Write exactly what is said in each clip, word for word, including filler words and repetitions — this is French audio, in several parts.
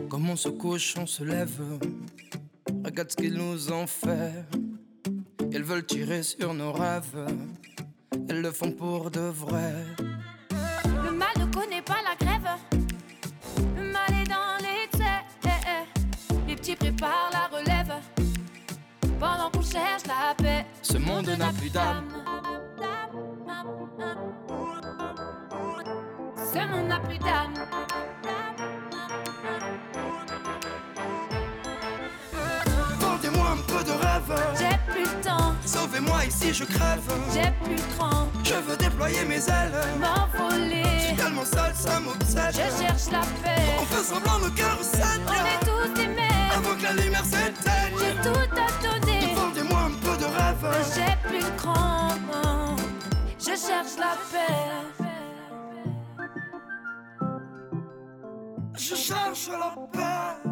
Comme on se couche, on se lève. Regarde ce qu'ils nous ont fait. Ils veulent tirer sur nos rêves. Elles le font pour de vrai. Le mal ne connaît pas la grève. Le mal est dans l'excès. Les petits préparent la relève pendant qu'on cherche la paix. Ce monde n'a plus d'âme. Ce monde n'a plus d'âme. Vendez-moi un peu de rêve. J'ai plus le temps. Sauvez-moi ici, je crève. J'ai plus le cran. Je veux déployer mes ailes. M'envoler. Je suis tellement seul, ça m'obsède. Je cherche la paix. On fait semblant, nos cœurs recèdent. On est tous des mères. Avant que la lumière s'éteigne. J'ai tout à donner. Vendez-moi un peu de rêve. J'ai plus le cran. Je cherche la paix. Je cherche la paix.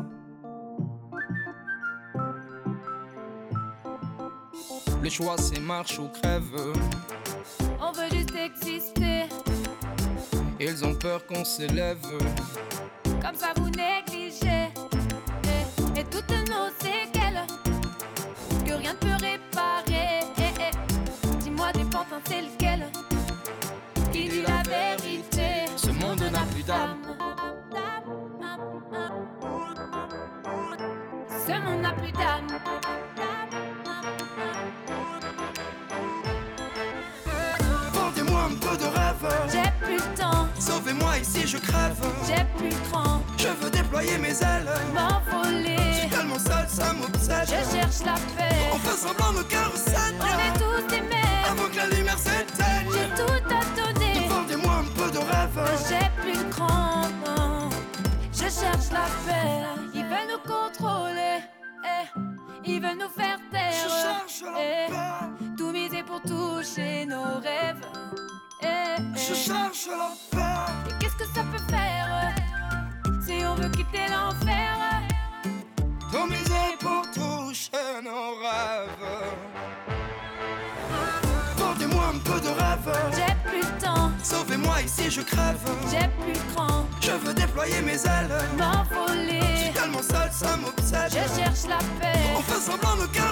Le choix c'est marche ou crève. On veut juste exister. Ils ont peur qu'on s'élève. Comme ça vous négligez. Et, et toutes nos séquelles que rien ne peut réparer. Et, et, dis-moi des pantins c'est lequel qui dit la vérité. Ce monde n'a plus d'âme. Ce monde n'a plus d'âme. Vendez-moi un peu de rêve. J'ai plus le temps. Sauvez-moi ici, je crève. J'ai plus le cran. Je veux déployer mes ailes. M'envoler. Je suis tellement seul, ça m'obsède. Je cherche la paix. On fait semblant, nos cœurs recèdent. On est tous des mères. Avant que la lumière s'éteigne. J'ai tout à donner. Vendez-moi un peu de rêve. J'ai plus le cran. Je cherche la paix. Ils veulent nous contrôler. Eh. Ils veulent nous faire taire. Je cherche la Eh. paix. Tout miser pour toucher nos rêves. Eh. Eh. Je cherche la paix. Et qu'est-ce que ça peut faire si on veut quitter l'enfer? Tout miser pour toucher nos rêves. Vendez-moi un peu de rêve. J'ai plus le temps. Sauvez-moi ici, je crève. J'ai plus le cran. Je veux déployer mes ailes. Je M'envoler. suis tellement seul, ça m'obsède. Je cherche la paix. On fait semblant, nos cœurs